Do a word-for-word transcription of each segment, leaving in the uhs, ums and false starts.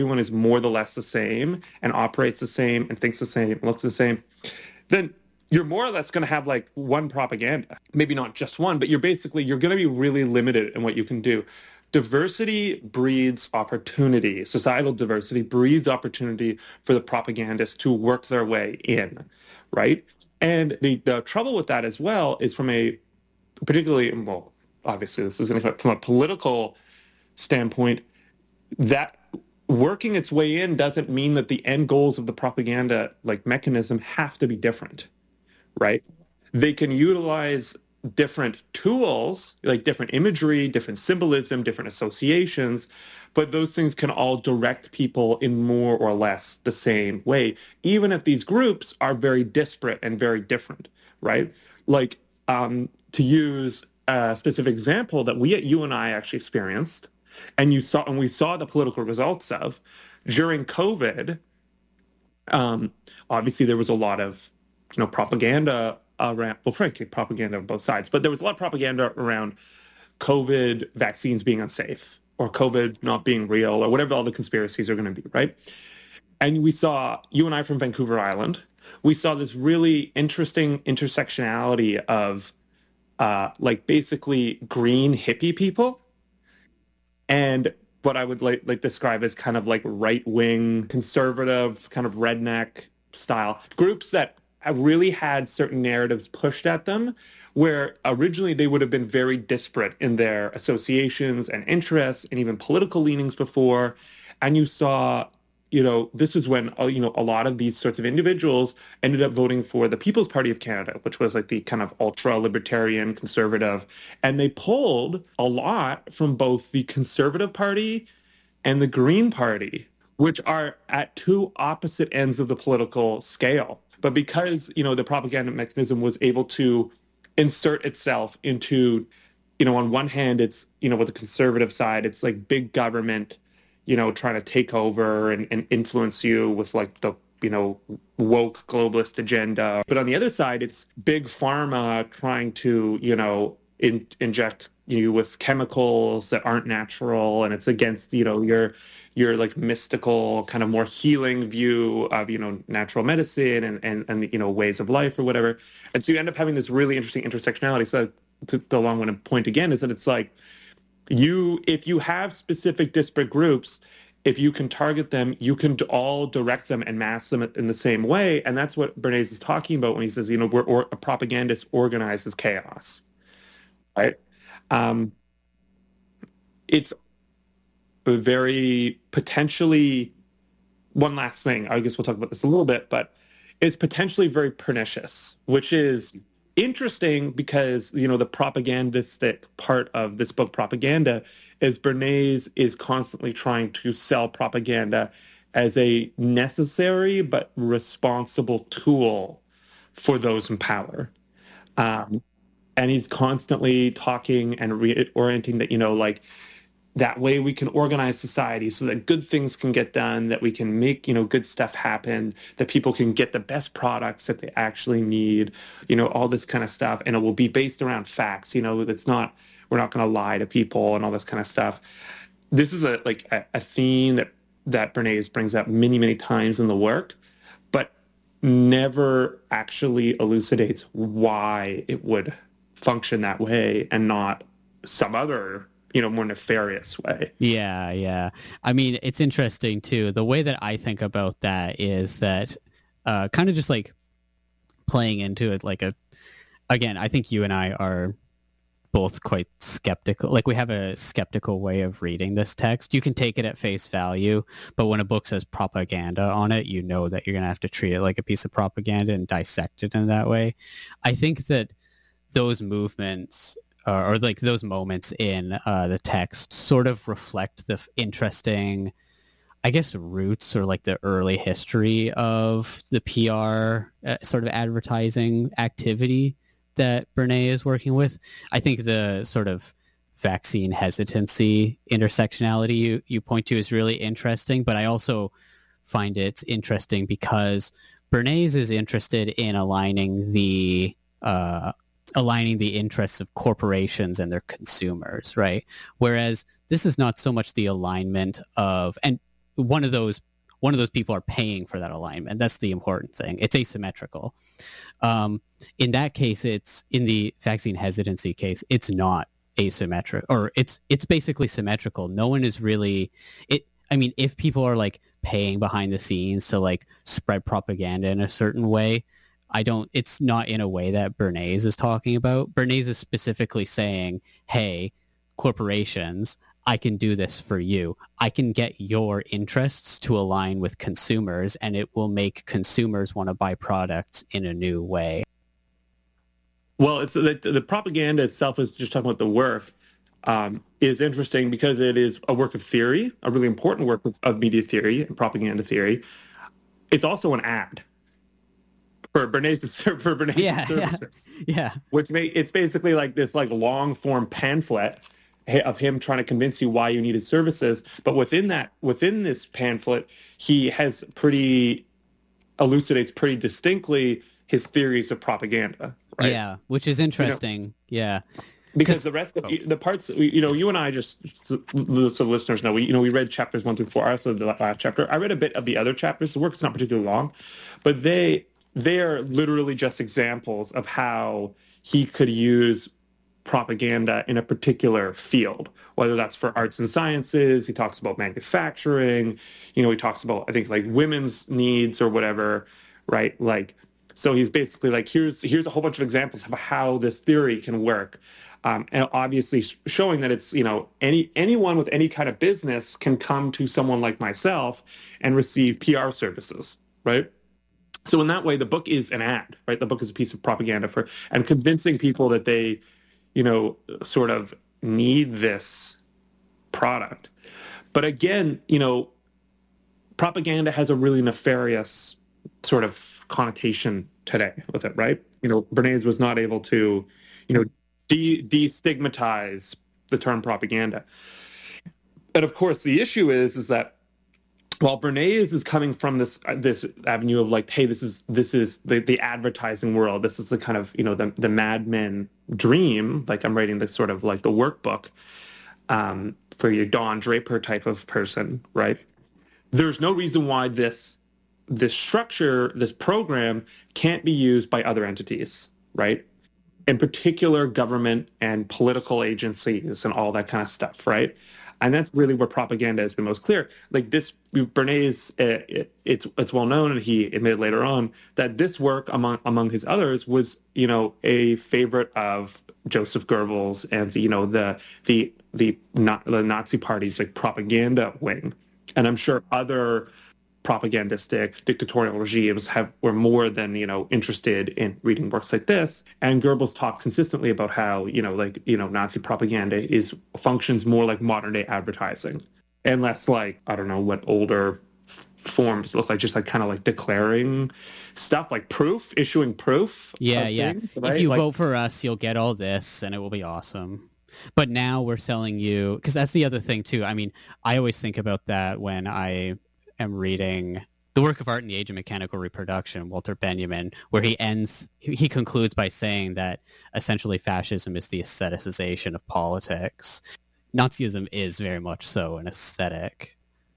everyone is more or less the same and operates the same and thinks the same, looks the same, then you're more or less going to have like one propaganda. Maybe not just one, but you're basically, you're going to be really limited in what you can do. Diversity breeds opportunity. Societal diversity breeds opportunity for the propagandists to work their way in, right? And the, the trouble with that as well is from a particularly, well, obviously this is going to come from a political standpoint, that working its way in doesn't mean that the end goals of the propaganda like mechanism have to be different, right? They can utilize different tools, like different imagery, different symbolism, different associations, but those things can all direct people in more or less the same way, even if these groups are very disparate and very different, right? Like, um, to use a specific example that we, you and I actually experienced, and you saw, and we saw the political results of during COVID. Um, obviously, there was a lot of, you know, propaganda around. Well, frankly, propaganda on both sides, but there was a lot of propaganda around COVID vaccines being unsafe or COVID not being real or whatever all the conspiracies are going to be, right? And we saw, you and I from Vancouver Island, we saw this really interesting intersectionality of, uh, like basically green hippie people. And what I would like, like describe as kind of like right-wing, conservative, kind of redneck style groups that really had certain narratives pushed at them, where originally they would have been very disparate in their associations and interests and even political leanings before. And you saw, you know, this is when, uh, you know, a lot of these sorts of individuals ended up voting for the People's Party of Canada, which was like the kind of ultra-libertarian conservative. And they pulled a lot from both the Conservative Party and the Green Party, which are at two opposite ends of the political scale. But because, you know, the propaganda mechanism was able to insert itself into, you know, on one hand, it's, you know, with the conservative side, it's like big government, you know, trying to take over and, and influence you with like the, you know, woke globalist agenda. But on the other side, it's big pharma trying to, you know, in, inject you with chemicals that aren't natural. And it's against, you know, your, your like mystical kind of more healing view of, you know, natural medicine and, and, and, you know, ways of life or whatever. And so you end up having this really interesting intersectionality. So to the long-winded point again is that it's like, You, if you have specific disparate groups, if you can target them, you can all direct them and mass them in the same way. And that's what Bernays is talking about when he says, you know, we're or, a propagandist organized as chaos, right? Um, it's a very potentially, one last thing, I guess we'll talk about this a little bit, but it's potentially very pernicious, which is interesting because, you know, the propagandistic part of this book, Propaganda, is Bernays is constantly trying to sell propaganda as a necessary but responsible tool for those in power. Um, and he's constantly talking and reorienting that, you know, like, that way we can organize society so that good things can get done, that we can make, you know, good stuff happen, that people can get the best products that they actually need, you know, all this kind of stuff. And it will be based around facts, you know, it's not, we're not going to lie to people and all this kind of stuff. This is a like a, a theme that, that Bernays brings up many, many times in the work, but never actually elucidates why it would function that way and not some other, you know, more nefarious way. Yeah, yeah. I mean, it's interesting too. The way that I think about that is that uh, kind of just like playing into it like a, again, I think you and I are both quite skeptical. Like we have a skeptical way of reading this text. You can take it at face value, but when a book says propaganda on it, you know that you're going to have to treat it like a piece of propaganda and dissect it in that way. I think that those movements Uh, or like those moments in uh, the text sort of reflect the f- interesting, I guess, roots or like the early history of the P R uh, sort of advertising activity that Bernays is working with. I think the sort of vaccine hesitancy intersectionality you, you point to is really interesting, but I also find it interesting because Bernays is interested in aligning the uh, aligning the interests of corporations and their consumers, right? Whereas this is not so much the alignment of, and one of those one of those people are paying for that alignment. That's the important thing. It's asymmetrical. Um, in that case, it's in the vaccine hesitancy case, it's not asymmetric, or it's it's basically symmetrical. No one is really it. I mean, if people are like paying behind the scenes to like spread propaganda in a certain way, I don't. It's not in a way that Bernays is talking about. Bernays is specifically saying, "Hey, corporations, I can do this for you. I can get your interests to align with consumers, and it will make consumers want to buy products in a new way." Well, it's the, the propaganda itself is just talking about the work um, is interesting because it is a work of theory, a really important work of, of media theory and propaganda theory. It's also an ad for Bernays' for Bernays' yeah, services, yeah, yeah. Which may it's basically like this like long form pamphlet of him trying to convince you why you needed services. But within that, within this pamphlet, he has pretty elucidates pretty distinctly his theories of propaganda. Right? Yeah, which is interesting. You know, yeah, because the rest of oh. the parts, you know, you and I just so, so listeners know, we you know we read chapters one through four. I also the last chapter. I read a bit of the other chapters. The work is not particularly long, but they they are literally just examples of how he could use propaganda in a particular field, whether that's for arts and sciences. He talks about manufacturing, you know, he talks about, I think, like women's needs or whatever, right? Like, so he's basically like, here's here's a whole bunch of examples of how this theory can work. Um, and obviously showing that it's, you know, any anyone with any kind of business can come to someone like myself and receive P R services, right? So in that way, the book is an ad, right? The book is a piece of propaganda for, and convincing people that they, you know, sort of need this product. But again, you know, propaganda has a really nefarious sort of connotation today with it, right? You know, Bernays was not able to, you know, de- destigmatize the term propaganda. And of course, the issue is, is that while Bernays is coming from this this avenue of like, hey, this is this is the, the advertising world. This is the kind of, you know, the the Mad Men dream. Like I'm writing this sort of like the workbook um, for your Don Draper type of person, right? There's no reason why this this structure, this program can't be used by other entities, right? In particular, government and political agencies and all that kind of stuff, right? And that's really where propaganda has been most clear. Like this, Bernays, uh, it, it's it's well known, and he admitted later on that this work, among among his others, was, you know, a favorite of Joseph Goebbels and the, you know, the the the not the Nazi Party's like propaganda wing. And I'm sure other propagandistic dictatorial regimes have were more than, you know, interested in reading works like this. And Goebbels talked consistently about how, you know, like, you know, Nazi propaganda is functions more like modern day advertising and less like, I don't know what older f- forms look like, just like kind of like declaring stuff, like proof, issuing proof. Yeah, yeah. Things, right? If you like, vote for us, you'll get all this and it will be awesome. But now we're selling you, because that's the other thing too. I mean, I always think about that when I am reading The Work of Art in the Age of Mechanical Reproduction, Walter Benjamin, where he ends, he concludes by saying that essentially fascism is the aestheticization of politics. Nazism is very much so an aesthetic.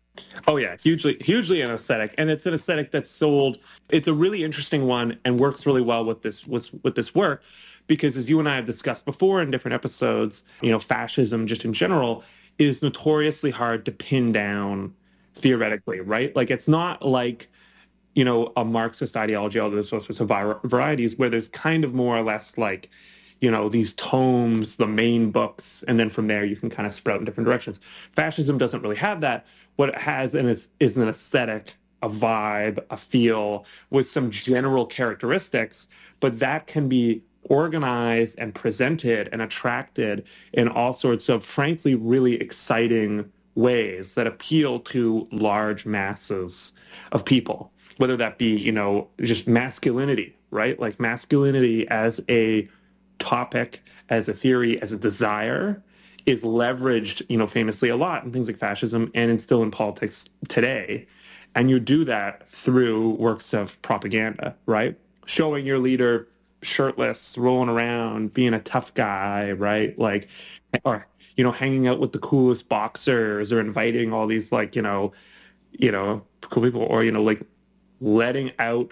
Oh yeah, hugely, hugely an aesthetic, and it's an aesthetic that's sold. It's a really interesting one and works really well with this with, with this work, because as you and I have discussed before in different episodes, you know, fascism just in general is notoriously hard to pin down theoretically, right? Like it's not like, you know, a Marxist ideology, although there's all sorts of varieties where there's kind of more or less like, you know, these tomes, the main books, and then from there you can kind of sprout in different directions. Fascism doesn't really have that. What it has and is, is an aesthetic, a vibe, a feel with some general characteristics, but that can be organized and presented and attracted in all sorts of, frankly, really exciting ways that appeal to large masses of people, whether that be, you know, just masculinity, right? Like masculinity as a topic, as a theory, as a desire is leveraged, you know, famously a lot in things like fascism and it's still in politics today. And you do that through works of propaganda, right? Showing your leader shirtless, rolling around, being a tough guy, right? Like, or, you know, hanging out with the coolest boxers or inviting all these, like, you know, you know, cool people, or, you know, like letting out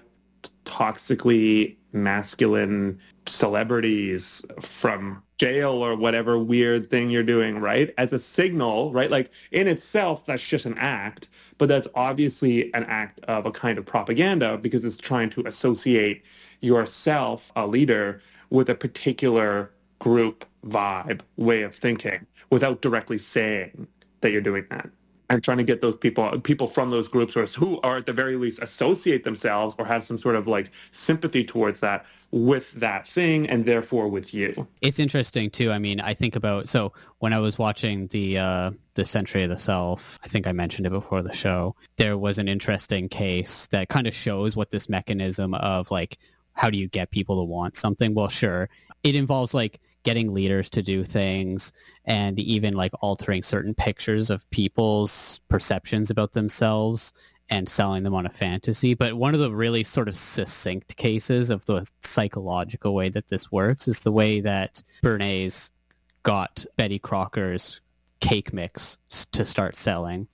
toxically masculine celebrities from jail or whatever weird thing you're doing, right? As a signal, right? Like in itself, that's just an act, but that's obviously an act of a kind of propaganda because it's trying to associate yourself, a leader, with a particular group vibe, way of thinking, without directly saying that you're doing that. I'm trying to get those people, people from those groups, or who are at the very least associate themselves or have some sort of like sympathy towards that with that thing, and therefore with you. It's interesting too. I mean, I think about so when I was watching the uh, the Century of the Self, I think I mentioned it before the show. There was an interesting case that kind of shows what this mechanism of like how do you get people to want something. Well, sure, it involves like getting leaders to do things and even like altering certain pictures of people's perceptions about themselves and selling them on a fantasy. But one of the really sort of succinct cases of the psychological way that this works is the way that Bernays got Betty Crocker's cake mix to start selling.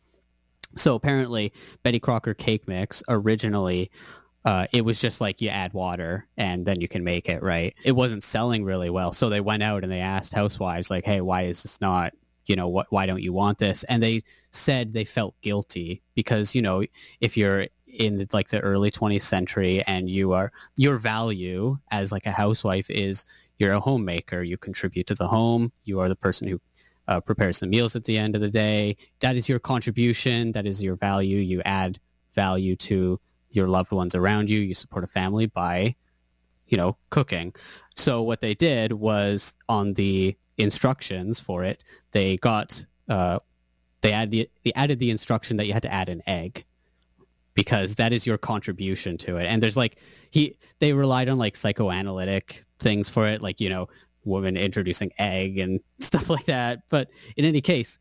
So apparently Betty Crocker cake mix originally Uh, it was just like you add water and then you can make it, right? It wasn't selling really well. So they went out and they asked housewives like, hey, why is this not, you know, what, why don't you want this? And they said they felt guilty because, you know, if you're in like the early twentieth century and you are, your value as like a housewife is you're a homemaker, you contribute to the home, you are the person who uh, prepares the meals at the end of the day. That is your contribution. That is your value. You add value to your loved ones around you. You support a family by, you know, cooking. So what they did was on the instructions for it, they got, uh, they, add the, they added the instruction that you had to add an egg because that is your contribution to it. And there's like, he, they relied on like psychoanalytic things for it, like, you know, women introducing egg and stuff like that. But in any case,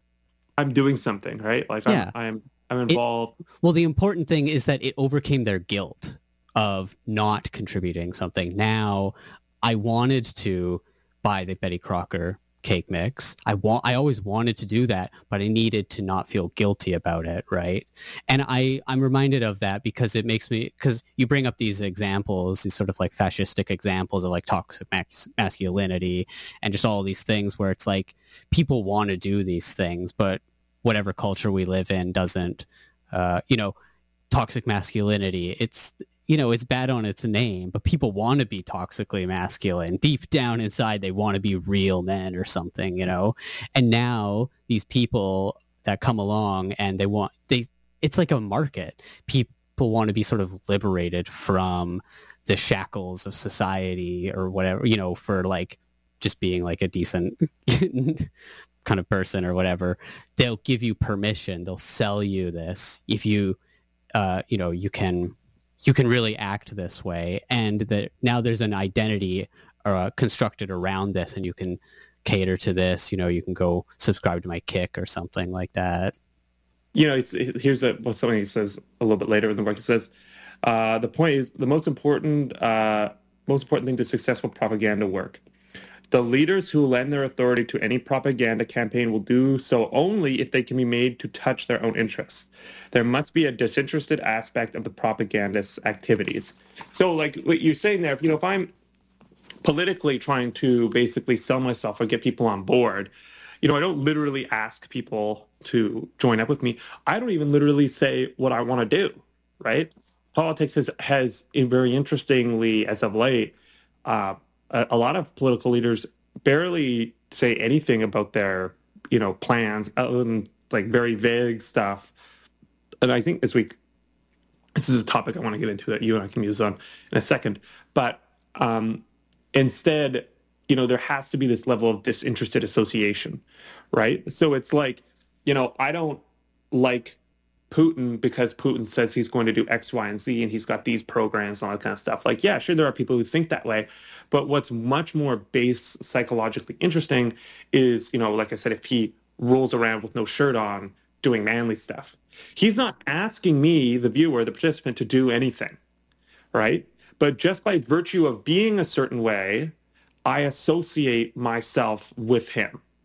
I'm doing something, right? Like yeah. I'm, I'm I'm involved. It, well, the important thing is that it overcame their guilt of not contributing something. Now, I wanted to buy the Betty Crocker cake mix. I want. I always wanted to do that, but I needed to not feel guilty about it, right? And I, I'm reminded of that because it makes me, because you bring up these examples, these sort of like fascistic examples of like toxic mas- masculinity and just all these things where it's like people want to do these things, but whatever culture we live in doesn't, uh, you know, toxic masculinity. It's, you know, it's bad on its name, but people want to be toxically masculine. Deep down inside, they want to be real men or something, you know? And now these people that come along and they want, they, it's like a market. People want to be sort of liberated from the shackles of society or whatever, you know, for like just being like a decent kind of person or whatever. They'll give you permission. They'll sell you this if you, uh, you know, you can, you can really act this way. And that now there's an identity uh, constructed around this, and you can cater to this. You know, you can go subscribe to my Kick or something like that. You know, it's, it, here's a, well, something he says a little bit later in the work. He says, uh, the point is the most important, uh, most important thing to successful propaganda work. The leaders who lend their authority to any propaganda campaign will do so only if they can be made to touch their own interests. There must be a disinterested aspect of the propagandist's activities. So like what you're saying there, if, you know, if I'm politically trying to basically sell myself or get people on board, you know, I don't literally ask people to join up with me. I don't even literally say what I want to do, right? Politics has, has very interestingly, as of late, uh, a, a lot of political leaders barely say anything about their, you know, plans other than like very vague stuff. And I think this week, this is a topic I want to get into that you and I can use on in a second. But um, instead, you know, there has to be this level of disinterested association, right? So it's like, you know, I don't like Putin because Putin says he's going to do X, Y, and Z, and he's got these programs and all that kind of stuff. Like, yeah, sure, there are people who think that way. But what's much more base psychologically interesting is, you know, like I said, if he rolls around with no shirt on doing manly stuff, he's not asking me, the viewer, the participant, to do anything, right? But just by virtue of being a certain way, I associate myself with him.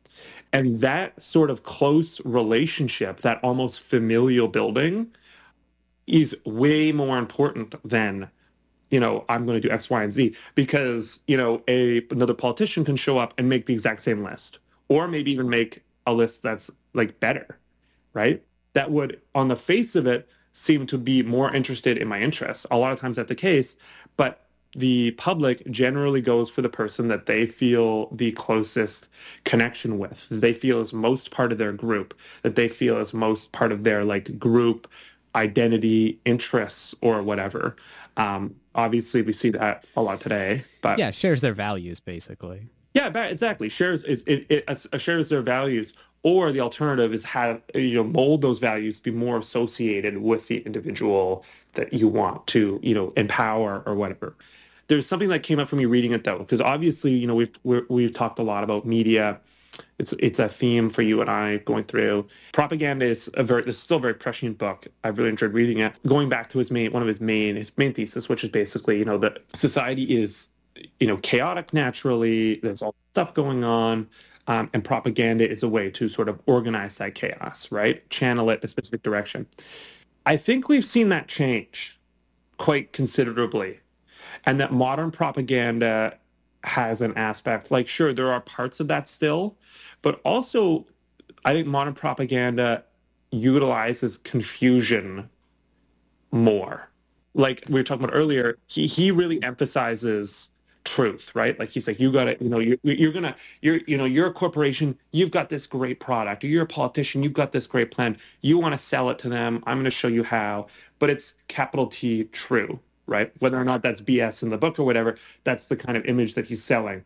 And that sort of close relationship, that almost familial building, is way more important than, you know, I'm going to do X, Y, and Z, because, you know, a another politician can show up and make the exact same list, or maybe even make a list that's like better, right? That would, on the face of it, seem to be more interested in my interests. A lot of times that's the case, but the public generally goes for the person that they feel the closest connection with, that they feel is most part of their group, that they feel is most part of their like group identity, interests, or whatever. Um, obviously, we see that a lot today. But yeah, shares their values basically. Yeah, exactly. Shares it, it, it uh, shares their values, or the alternative is have, you know, mold those values to be more associated with the individual that you want to, you know, empower or whatever. There's something that came up from me reading it though, because obviously, you know, we've we're, we've talked a lot about media. It's it's a theme for you and I going through. Propaganda is a very, it's still a very prescient book. I've really enjoyed reading it. Going back to his main, one of his main, his main thesis, which is basically, you know, that society is, you know, chaotic naturally. There's all stuff going on. Um, and propaganda is a way to sort of organize that chaos, right? Channel it in a specific direction. I think we've seen that change quite considerably. And that modern propaganda has an aspect, like, sure, there are parts of that still, but also I think modern propaganda utilizes confusion more. Like we were talking about earlier, he, he really emphasizes truth, right? Like he's like, you got to, you know, you're, you're going to, you're, you know, you're a corporation, you've got this great product, or you're a politician, you've got this great plan. You want to sell it to them. I'm going to show you how, but it's capital T true, right? Whether or not that's B S in the book or whatever, that's the kind of image that he's selling.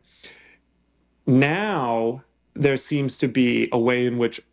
Now, there seems to be a way in which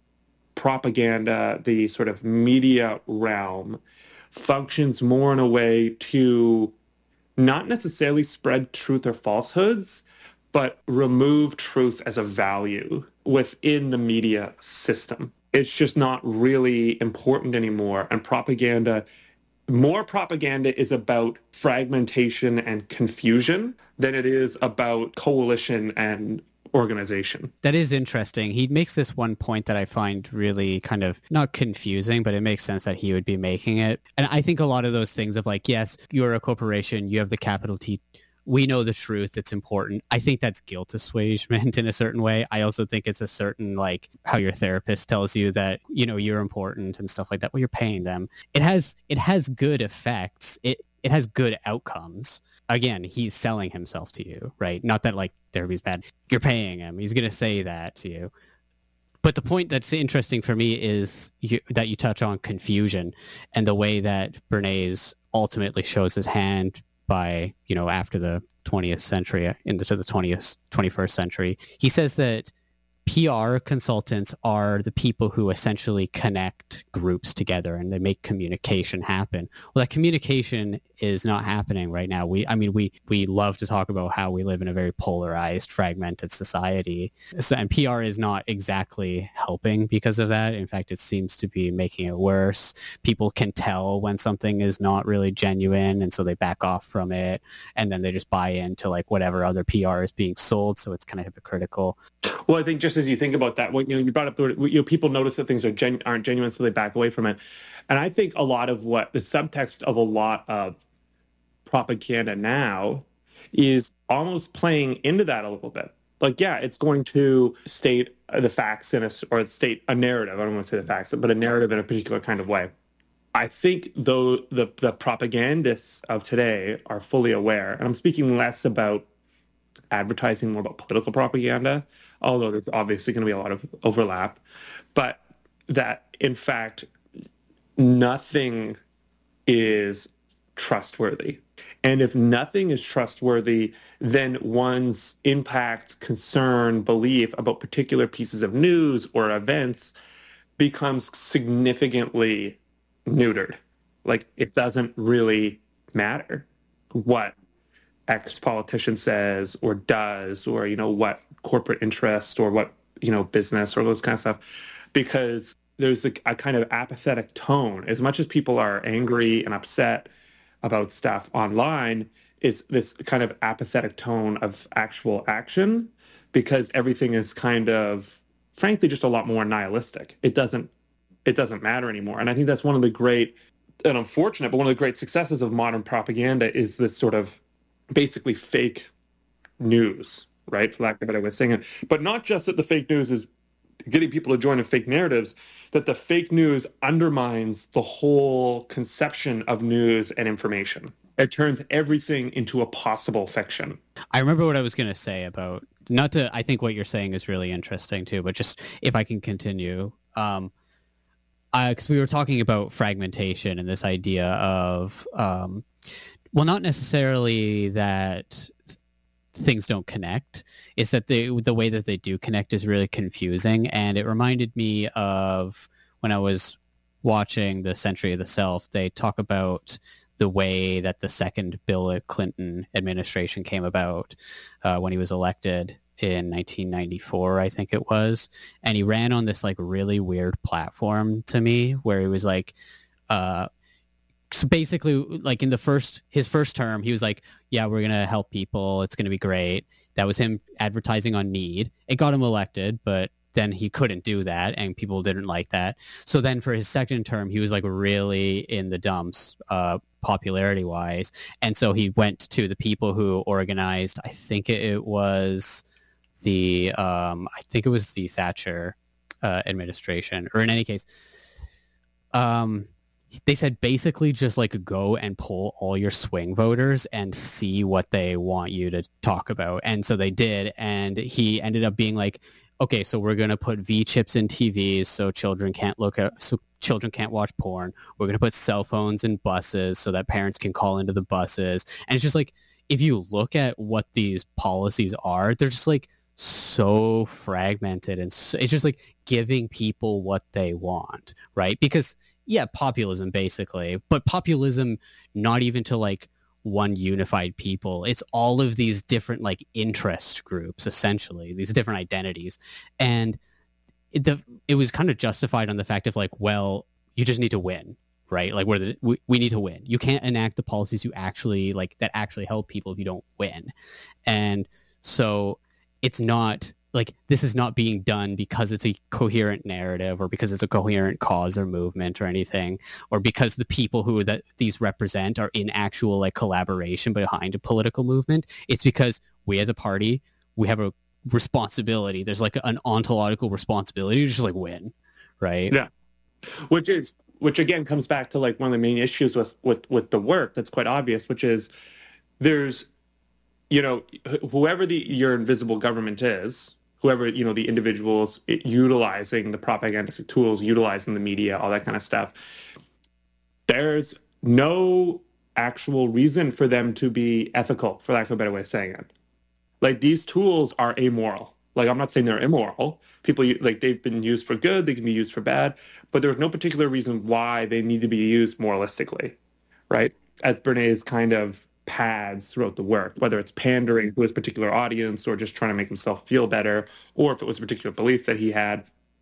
propaganda, the sort of media realm, functions more in a way to not necessarily spread truth or falsehoods, but remove truth as a value within the media system. It's just not really important anymore. And propaganda, more propaganda is about fragmentation and confusion than it is about coalition and organization. That is interesting. He makes this one point that I find really kind of not confusing, but it makes sense that he would be making it. And I think a lot of those things of like, yes, you're a corporation, you have the capital T, we know the truth, it's important. I think that's guilt assuagement in a certain way. I also think it's a certain, like how your therapist tells you that, you know, you're important and stuff like that. Well, you're paying them. It has, it has good effects. It, it has good outcomes. Again, he's selling himself to you, right? Not that like therapy's bad. You're paying him. He's going to say that to you. But the point that's interesting for me is you, that you touch on confusion and the way that Bernays ultimately shows his hand by, you know, after the twentieth century, into the twentieth, twenty-first century. He says that P R consultants are the people who essentially connect groups together and they make communication happen. Well, that communication is not happening right now. We, I mean, we, we love to talk about how we live in a very polarized, fragmented society. So, and P R is not exactly helping because of that. In fact, it seems to be making it worse. People can tell when something is not really genuine, and so they back off from it, and then they just buy into like whatever other P R is being sold. So it's kind of hypocritical. Well, I think just as you think about that, when you know, you brought up, you know, people notice that things are gen- aren't genuine, so they back away from it. And I think a lot of what the subtext of a lot of propaganda now is almost playing into that a little bit. Like, yeah, it's going to state the facts in a, or state a narrative. I don't want to say the facts, but a narrative in a particular kind of way. I think though the, the propagandists of today are fully aware, and I'm speaking less about advertising, more about political propaganda, although there's obviously going to be a lot of overlap, but that in fact, nothing is trustworthy. And if nothing is trustworthy, then one's impact, concern, belief about particular pieces of news or events becomes significantly neutered. Like, it doesn't really matter what X politician says or does, or, you know, what corporate interest or what, you know, business or those kind of stuff, because there's a, a kind of apathetic tone. As much as people are angry and upset about stuff online, it's this kind of apathetic tone of actual action, because everything is kind of frankly just a lot more nihilistic. It doesn't it doesn't matter anymore. And I think that's one of the great and unfortunate, but one of the great successes of modern propaganda is this sort of basically fake news, right? For lack of a better way of saying it. But not just that the fake news is getting people to join in fake narratives, that the fake news undermines the whole conception of news and information. It turns everything into a possible fiction. I remember what I was going to say about, not to, I think what you're saying is really interesting too, but just if I can continue, um, because we were talking about fragmentation and this idea of, um, well, not necessarily that things don't connect. It's that they, the way that they do connect is really confusing. And it reminded me of when I was watching the Century of the Self, they talk about the way that the second Bill Clinton administration came about uh, when he was elected in nineteen ninety-four, I think it was. And he ran on this like really weird platform to me where he was like, uh, so basically like in the first, his first term, he was like, yeah, we're going to help people. It's going to be great. That was him advertising on need. It got him elected, but then he couldn't do that and people didn't like that. So then for his second term, he was like really in the dumps, uh, popularity wise. And so he went to the people who organized, I think it was the, um, I think it was the Thatcher uh, administration, or in any case, um, they said basically just like go and pull all your swing voters and see what they want you to talk about. And so they did. And he ended up being like, okay, so we're going to put V chips in T Vs so children can't look at, so children can't watch porn. We're going to put cell phones in buses so that parents can call into the buses. And it's just like, if you look at what these policies are, they're just like so fragmented. And so, it's just like giving people what they want, right? Because yeah, populism basically, but populism not even to like one unified people. It's all of these different like interest groups, essentially, these different identities. And it, the, it was kind of justified on the fact of like, well, you just need to win, right? Like we're the, we, we need to win. You can't enact the policies you actually like that actually help people if you don't win. And so it's not like this is not being done because it's a coherent narrative or because it's a coherent cause or movement or anything, or because the people who that these represent are in actual like collaboration behind a political movement. It's because we as a party, we have a responsibility. There's like an ontological responsibility to just like win, right? Yeah. Which is, which again comes back to like one of the main issues with, with, with the work that's quite obvious, which is there's, you know, whoever the your invisible government is, whoever, you know, the individuals utilizing the propagandistic tools, utilizing the media, all that kind of stuff, there's no actual reason for them to be ethical, for lack of a better way of saying it. Like, these tools are amoral. Like, I'm not saying they're immoral. People, like, they've been used for good, they can be used for bad, but there's no particular reason why they need to be used moralistically, right? As Bernays kind of paths throughout the work, whether it's pandering to his particular audience or just trying to make himself feel better, or if it was a particular belief that he had.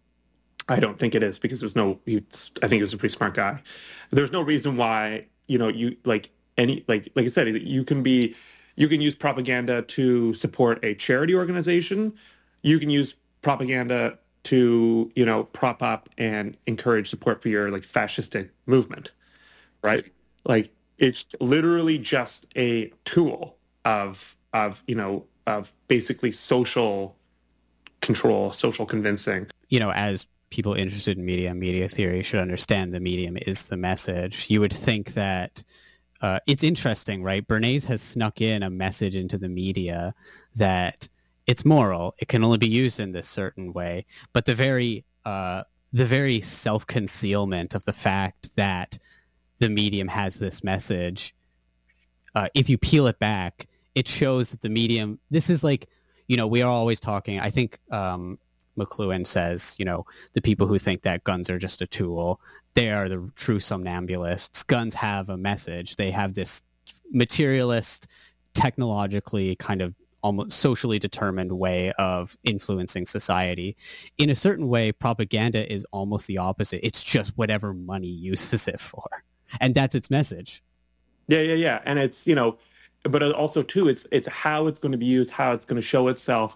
I don't think it is, because there's no, he, I think he was a pretty smart guy. There's no reason why, you know, you like any, like, like I said, you can be, you can use propaganda to support a charity organization. You can use propaganda to, you know, prop up and encourage support for your like fascistic movement, right? Like, it's literally just a tool of, of, you know, of basically social control, social convincing. You know, as people interested in media, media theory should understand the medium is the message. You would think that uh, it's interesting, right? Bernays has snuck in a message into the media that it's moral. It can only be used in this certain way. But the very, uh, the very self-concealment of the fact that the medium has this message, uh, if you peel it back, it shows that the medium, this is like, you know, we are always talking, I think um, McLuhan says, you know, the people who think that guns are just a tool, they are the true somnambulists. Guns have a message. They have this materialist, technologically kind of almost socially determined way of influencing society. In a certain way, propaganda is almost the opposite. It's just whatever money uses it for. And that's its message. Yeah, yeah, yeah. And it's, you know, but also too, it's it's how it's going to be used, how it's going to show itself.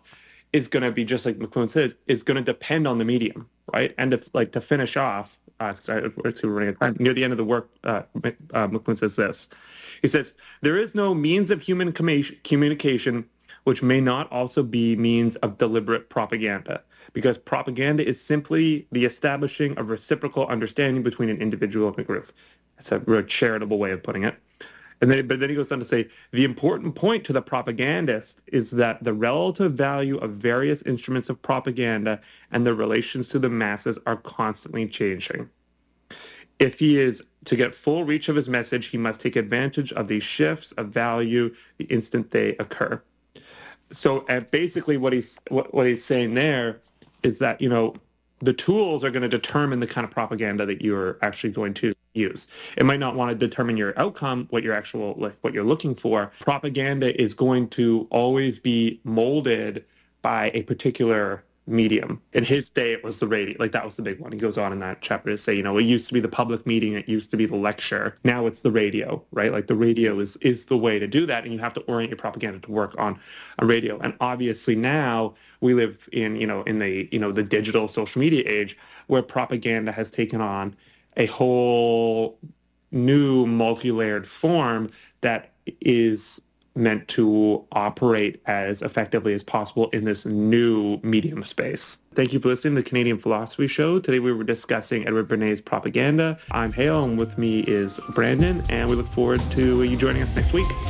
is going to be, just like McLuhan says, is going to depend on the medium, right? And if, like, to finish off, uh, sorry, we're running out of time. Near the end of the work, uh, uh, McLuhan says this. He says, there is no means of human communication which may not also be means of deliberate propaganda, because propaganda is simply the establishing of reciprocal understanding between an individual and a group. That's a real charitable way of putting it. And then, but then he goes on to say, the important point to the propagandist is that the relative value of various instruments of propaganda and their relations to the masses are constantly changing. If he is to get full reach of his message, he must take advantage of these shifts of value the instant they occur. So uh, basically what he's what, what he's saying there is that, you know, the tools are going to determine the kind of propaganda that you're actually going to use. It might not want to determine your outcome, what your actual, like what you're looking for. Propaganda is going to always be molded by a particular medium. In his day, it was the radio. Like, that was the big one. He goes on in that chapter to say, you know, it used to be the public meeting, it used to be the lecture. Now it's the radio, right? Like, the radio is is the way to do that, and you have to orient your propaganda to work on a radio. And obviously now we live in, you know, in the, you know, the digital social media age, where propaganda has taken on a whole new multi-layered form that is meant to operate as effectively as possible in this new medium space. Thank you for listening to the Canadian Philosophy Show. Today we were discussing Edward Bernays' Propaganda. I'm Hale, and with me is Brandon, and we look forward to you joining us next week.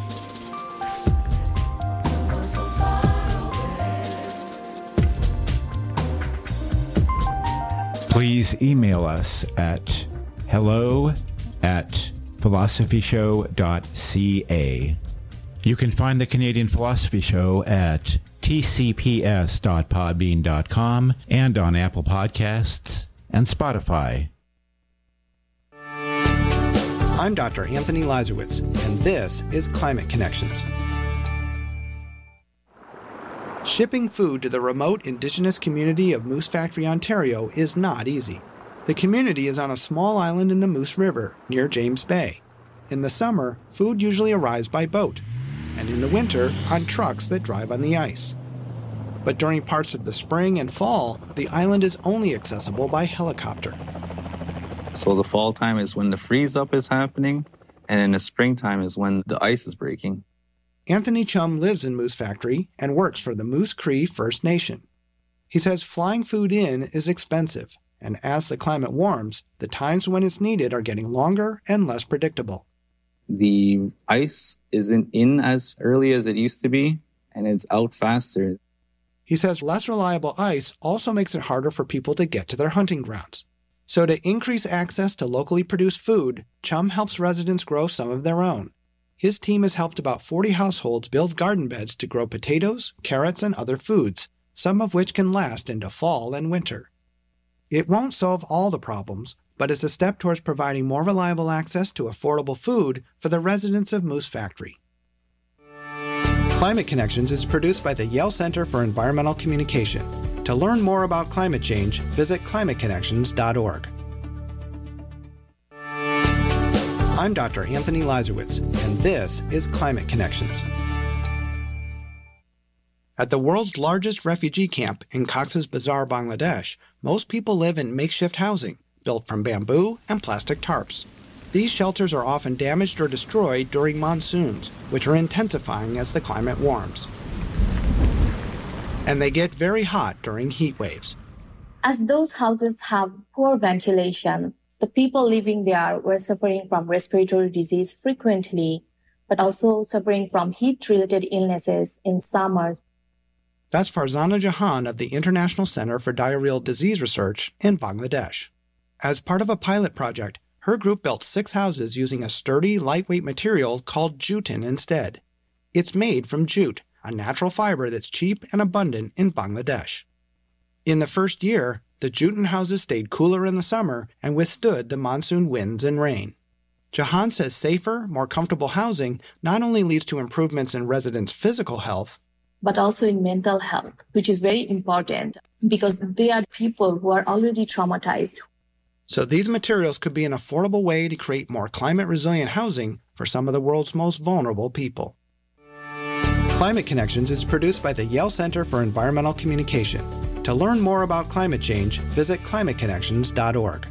Please email us at hello at philosophyshow dot c a. You can find the Canadian Philosophy Show at t c p s dot podbean dot com and on Apple Podcasts and Spotify. I'm Doctor Anthony Lazarowitz, and this is Climate Connections. Shipping food to the remote Indigenous community of Moose Factory, Ontario is not easy. The community is on a small island in the Moose River near James Bay. In the summer, food usually arrives by boat, and in the winter, on trucks that drive on the ice. But during parts of the spring and fall, the island is only accessible by helicopter. So the fall time is when the freeze-up is happening, and in the springtime is when the ice is breaking. Anthony Chum lives in Moose Factory and works for the Moose Cree First Nation. He says flying food in is expensive, and as the climate warms, the times when it's needed are getting longer and less predictable. The ice isn't in as early as it used to be, and it's out faster. He says less reliable ice also makes it harder for people to get to their hunting grounds. So to increase access to locally produced food, Chum helps residents grow some of their own. His team has helped about forty households build garden beds to grow potatoes, carrots, and other foods, some of which can last into fall and winter. It won't solve all the problems, but is a step towards providing more reliable access to affordable food for the residents of Moose Factory. Climate Connections is produced by the Yale Center for Environmental Communication. To learn more about climate change, visit climate connections dot org. I'm Doctor Anthony Lazarowitz, and this is Climate Connections. At the world's largest refugee camp in Cox's Bazar, Bangladesh, most people live in makeshift housing, built from bamboo and plastic tarps. These shelters are often damaged or destroyed during monsoons, which are intensifying as the climate warms. And they get very hot during heat waves. As those houses have poor ventilation, the people living there were suffering from respiratory disease frequently, but also suffering from heat-related illnesses in summers. That's Farzana Jahan of the International Center for Diarrheal Disease Research in Bangladesh. As part of a pilot project, her group built six houses using a sturdy, lightweight material called jute instead. It's made from jute, a natural fiber that's cheap and abundant in Bangladesh. In the first year, the jute houses stayed cooler in the summer and withstood the monsoon winds and rain. Jahan says safer, more comfortable housing not only leads to improvements in residents' physical health, but also in mental health, which is very important because they are people who are already traumatized. So these materials could be an affordable way to create more climate-resilient housing for some of the world's most vulnerable people. Climate Connections is produced by the Yale Center for Environmental Communication. To learn more about climate change, visit climate connections dot org.